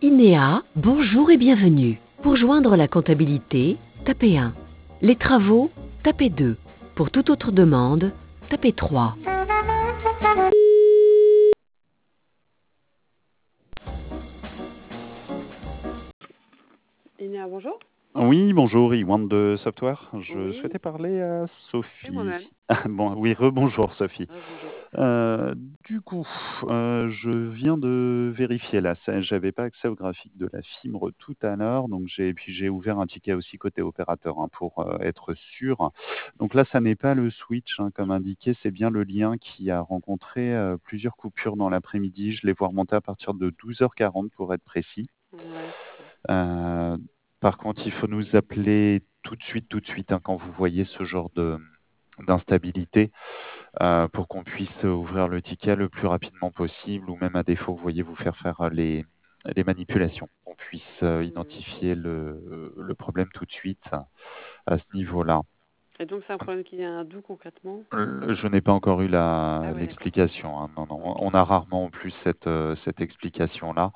INEA, bonjour et bienvenue. Pour joindre la comptabilité, tapez 1. Les travaux, tapez 2. Pour toute autre demande, tapez 3. INEA, bonjour. Oui, bonjour, Iwan de Software. Je Oui, souhaitais parler à c'est moi-même. Sophie. Bon, oui, rebonjour Sophie. Bonjour. Du coup, je viens de vérifier là. J'avais pas accès au graphique de la fibre tout à l'heure, donc j'ai ouvert un ticket aussi côté opérateur hein, pour être sûr. Donc là, ça n'est pas le switch hein, comme indiqué, c'est bien le lien qui a rencontré plusieurs coupures dans l'après-midi. Je les vois remonter à partir de 12h40 pour être précis. Ouais, c'est ça. Euh, Par contre, il faut nous appeler tout de suite, hein, quand vous voyez ce genre d'instabilité, pour qu'on puisse ouvrir le ticket le plus rapidement possible, ou même à défaut, vous voyez, vous faire les manipulations, qu'on puisse Mhm. identifier le problème tout de suite à ce niveau-là. Et donc, c'est un problème qui vient d'où concrètement? Je n'ai pas encore eu Ah ouais, d'accord. l'explication, hein. Non, non, Ok. on a rarement en plus cette explication-là.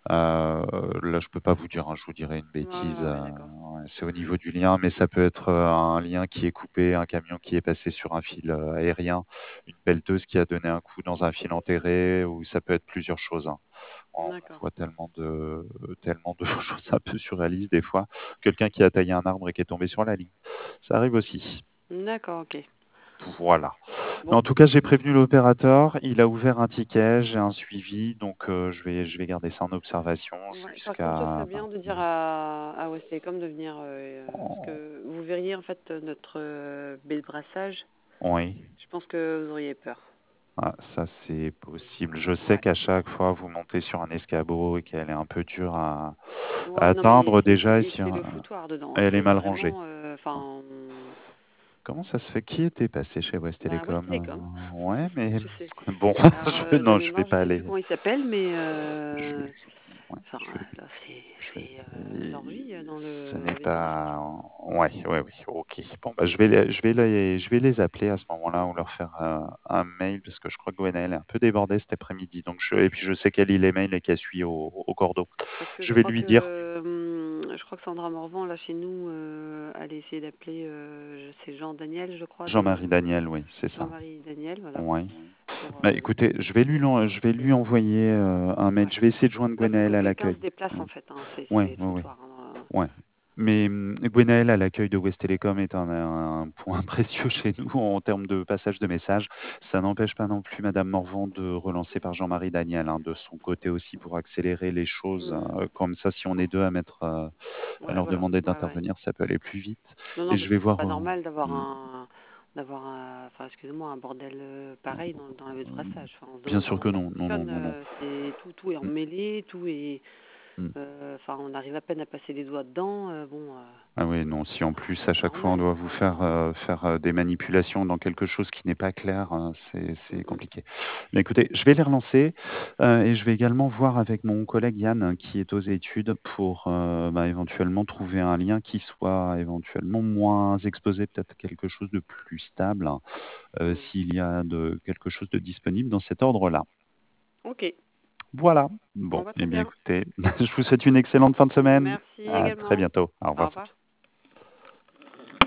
Là, je peux pas vous dire, hein, je vous dirais une Ouais, bêtise. ouais, ouais, d'accord. Ouais, c'est au niveau du lien, mais ça peut être un lien qui est coupé, un camion qui est passé sur un fil aérien, une pelleteuse qui a donné un coup dans un fil enterré, ou ça peut être plusieurs choses, hein. On D'accord. voit tellement de choses un peu surréalistes des fois. Quelqu'un qui a taillé un arbre et qui est tombé sur la ligne. Ça arrive aussi. D'accord, ok. Voilà. Mais Bon, en tout cas, j'ai prévenu l'opérateur, il a ouvert un ticket, j'ai un suivi, donc je vais garder ça en observation ouais. Par contre, ce serait jusqu'à bien de dire mardi. à West Telecom de venir, parce Oh, que vous verriez en fait notre baie de brassage. oui, Je pense que vous auriez peur. ah, ça c'est possible. Je sais Ouais. qu'à chaque fois, vous montez sur un escabeau et qu'elle est un peu dure à Ouais, non, mais atteindre déjà, c'est le foutoir dedans, hein. elle est C'est mal rangée. vraiment, enfin, Comment ça se fait? Qui était passé chez West bah, West Telecom? Telecom. Ouais, mais Je sais. bon, Alors, de non, je vais mémoire, je pas sais plus aller. comment il s'appelle, mais Je, ouais, enfin, je vais là, Je c'est leur vie dans Ce la n'est baie de brassage. pas. Ouais, ouais, oui, ok. Bon, bah, je vais les appeler à ce moment-là ou leur faire un mail parce que je crois que Gwenaëlle est un peu débordée cet après-midi. Et puis je sais qu'elle lit les mails et qu'elle suit au cordeau. Parce que Je vais lui dire. je crois que Sandra Morvan, là, chez nous, allait essayer d'appeler, c'est Jean Daniel, je crois, Jean-Marie Daniel, oui, c'est ça. Jean-Marie Daniel, voilà, Ouais. pour, Bah, écoutez, je vais lui envoyer un mail. ouais. Je vais essayer de joindre Là, faut que Gwenaëlle à quelqu'un se l'accueil. déplace, Ouais, en fait, hein, ouais, c'est le ouais, ouais. foutoir, hein. Ouais. Mais Gwenaëlle, à l'accueil de West Telecom, est un point précieux chez nous en termes de passage de messages. Ça n'empêche pas non plus Madame Morvan de relancer par Jean-Marie Daniel, hein, de son côté aussi pour accélérer les choses. Comme ça, si on est deux à à Ouais, leur voilà, demander ouais, ouais. d'intervenir, ça peut aller plus vite. Non, Et non, je parce vais que c'est voir. pas normal Hmm, enfin, excusez-moi, un bordel pareil dans la baie de brassage. Enfin, on se bien demande sûr comment que ça non, non, non, fonctionne. non, non. C'est tout est Hmm, emmêlé, tout est, hmm. enfin, on arrive à peine à passer les doigts dedans. Bon, Ah oui, non, si en plus à c'est pas chaque fois on normal. doit vous faire des manipulations dans quelque chose qui n'est pas clair, c'est Mm, compliqué. Mais écoutez, je vais les relancer et je vais également voir avec mon collègue Yann qui est aux études pour éventuellement trouver un lien qui soit éventuellement moins exposé, peut-être quelque chose de plus stable, hein, mm. s'il y a quelque chose de disponible dans cet ordre-là. Ok, Voilà. bon, Bon, bah, eh très bien bien. écoutez, je vous souhaite une excellente fin de semaine. Merci À très également. bientôt. Au Au revoir. revoir.